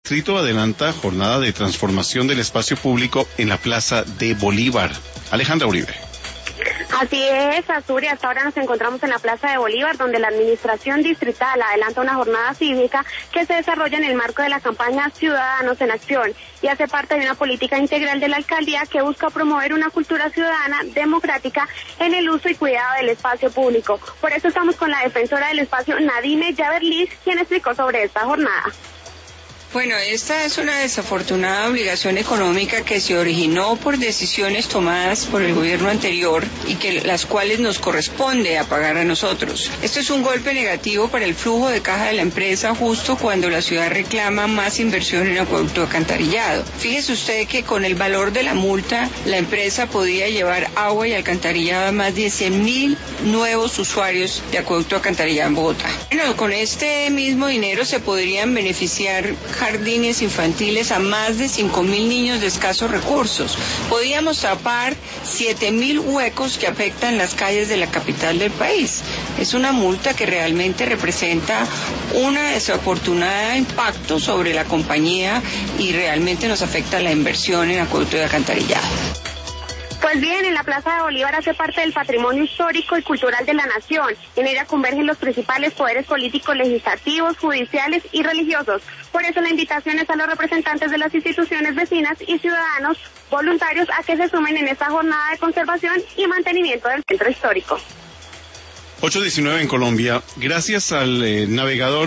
distrito adelanta jornada de transformación del espacio público en la Plaza de Bolívar. Alejandra Uribe. Así es, Asturias. Hasta ahora nos encontramos en la Plaza de Bolívar, donde la administración distrital adelanta una jornada cívica que se desarrolla en el marco de la campaña Ciudadanos en Acción y hace parte de una política integral de la alcaldía que busca promover una cultura ciudadana democrática en el uso y cuidado del espacio público. Por eso estamos con la defensora del espacio, Nadine Yaberlis, quien explicó sobre esta jornada. Bueno, esta es una desafortunada obligación económica que se originó por decisiones tomadas por el gobierno anterior y que las cuales nos corresponde a pagar a nosotros. Esto es un golpe negativo para el flujo de caja de la empresa justo cuando la ciudad reclama más inversión en acueducto alcantarillado. Fíjese usted que con el valor de la multa, la empresa podía llevar agua y alcantarillado a más de 100.000 nuevos usuarios de acueducto alcantarillado en Bogotá. Bueno, con este mismo dinero se podrían beneficiar jardines infantiles a más de 5.000 niños de escasos recursos. Podíamos tapar 7.000 huecos que afectan las calles de la capital del país. Es una multa que realmente representa un desafortunado impacto sobre la compañía y realmente nos afecta la inversión en acueducto de alcantarillado. Pues bien, en la Plaza de Bolívar hace parte del patrimonio histórico y cultural de la nación. En ella convergen los principales poderes políticos, legislativos, judiciales y religiosos. Por eso la invitación es a los representantes de las instituciones vecinas y ciudadanos voluntarios a que se sumen en esta jornada de conservación y mantenimiento del centro histórico. 8:19 en Colombia. Gracias al navegador